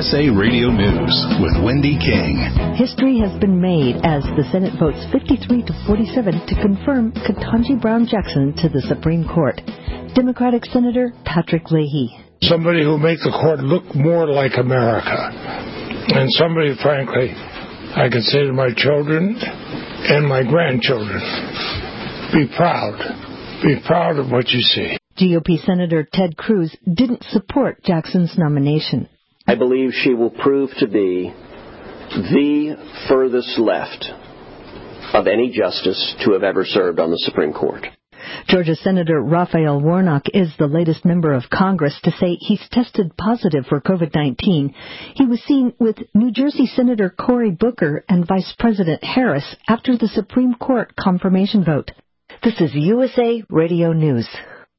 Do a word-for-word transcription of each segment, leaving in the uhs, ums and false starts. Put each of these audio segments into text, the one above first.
S A Radio News with Wendy King. History has been made as the Senate votes fifty-three to forty-seven to confirm Ketanji Brown Jackson to the Supreme Court. Democratic Senator Patrick Leahy. Somebody who makes the court look more like America. And somebody, frankly, I can say to my children and my grandchildren, be proud. Be proud of what you see. G O P Senator Ted Cruz didn't support Jackson's nomination. I believe she will prove to be the furthest left of any justice to have ever served on the Supreme Court. Georgia Senator Raphael Warnock is the latest member of Congress to say he's tested positive for COVID nineteen. He was seen with New Jersey Senator Cory Booker and Vice President Harris after the Supreme Court confirmation vote. This is U S A Radio News.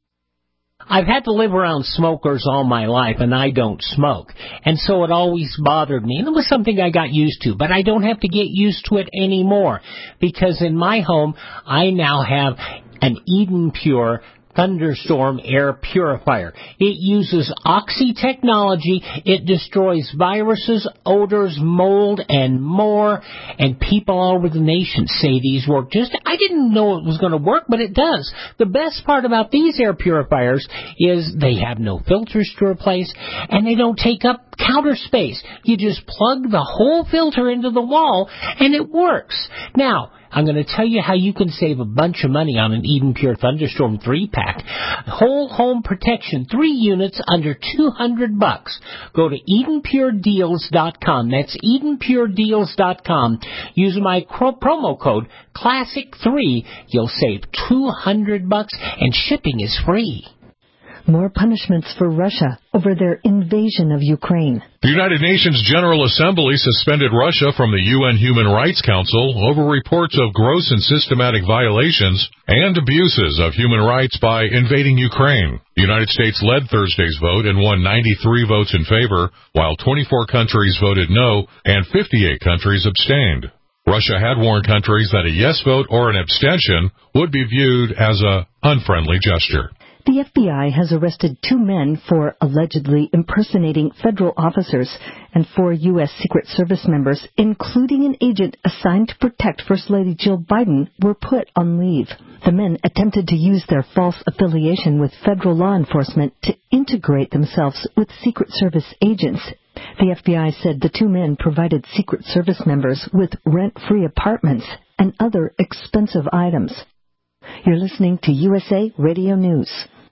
I've had to live around smokers all my life, and I don't smoke. And so it always bothered me, and it was something I got used to. But I don't have to get used to it anymore, because in my home, I now have an Eden Pure Thunderstorm air purifier. It uses Oxy technology. It destroys viruses, odors, mold, and more. And people all over the nation say these work. Just, I didn't know it was going to work, but it does. The best part about these air purifiers is they have no filters to replace, and they don't take up counter space. You just plug the whole filter into the wall, and it works. Now, I'm going to tell you how you can save a bunch of money on an Eden Pure Thunderstorm three-pack. Whole home protection, three units under two hundred bucks. Go to Eden Pure Deals dot com. That's Eden Pure Deals dot com. Use my promo code Classic three. You'll save two hundred bucks, and shipping is free. More punishments for Russia over their invasion of Ukraine. The United Nations General Assembly suspended Russia from the U N Human Rights Council over reports of gross and systematic violations and abuses of human rights by invading Ukraine. The United States led Thursday's vote and won ninety-three votes in favor, while twenty-four countries voted no and fifty-eight countries abstained. Russia had warned countries that a yes vote or an abstention would be viewed as an unfriendly gesture. The F B I has arrested two men for allegedly impersonating federal officers, and four U S Secret Service members, including an agent assigned to protect First Lady Jill Biden, were put on leave. The men attempted to use their false affiliation with federal law enforcement to integrate themselves with Secret Service agents. The F B I said the two men provided Secret Service members with rent-free apartments and other expensive items. You're listening to U S A Radio News.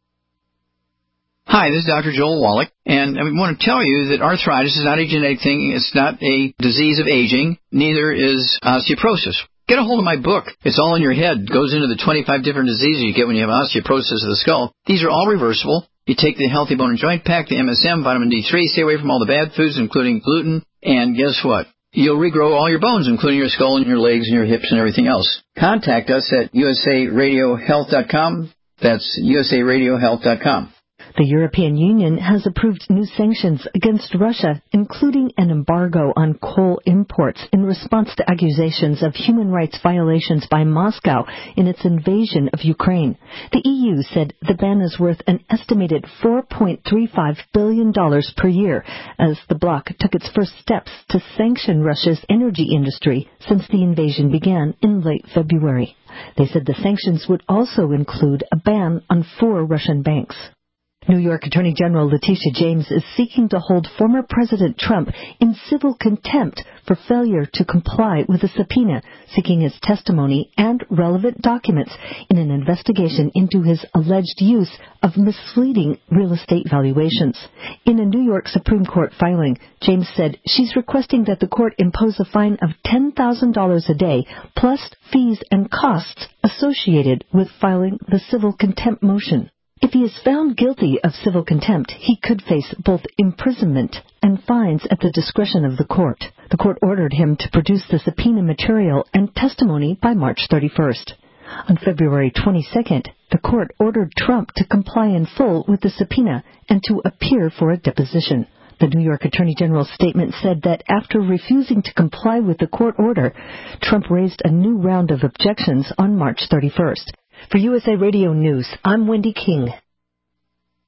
Hi, this is Doctor Joel Wallach, and I want to tell you that arthritis is not a genetic thing. It's not a disease of aging. Neither is osteoporosis. Get a hold of my book. It's all in your head. It goes into the twenty-five different diseases you get when you have osteoporosis of the skull. These are all reversible. You take the Healthy Bone and Joint Pack, the M S M, vitamin D three, stay away from all the bad foods, including gluten, and guess what? You'll regrow all your bones, including your skull and your legs and your hips and everything else. Contact us at U S A radio health dot com. That's U S A radio health dot com. The European Union has approved new sanctions against Russia, including an embargo on coal imports in response to accusations of human rights violations by Moscow in its invasion of Ukraine. The E U said the ban is worth an estimated four point three five billion dollars per year as the bloc took its first steps to sanction Russia's energy industry since the invasion began in late February. They said the sanctions would also include a ban on four Russian banks. New York Attorney General Letitia James is seeking to hold former President Trump in civil contempt for failure to comply with a subpoena seeking his testimony and relevant documents in an investigation into his alleged use of misleading real estate valuations. In a New York Supreme Court filing, James said she's requesting that the court impose a fine of ten thousand dollars a day plus fees and costs associated with filing the civil contempt motion. If he is found guilty of civil contempt, he could face both imprisonment and fines at the discretion of the court. The court ordered him to produce the subpoena material and testimony by March thirty-first. On February twenty-second, the court ordered Trump to comply in full with the subpoena and to appear for a deposition. The New York Attorney General's statement said that after refusing to comply with the court order, Trump raised a new round of objections on March thirty-first. For U S A Radio News, I'm Wendy King.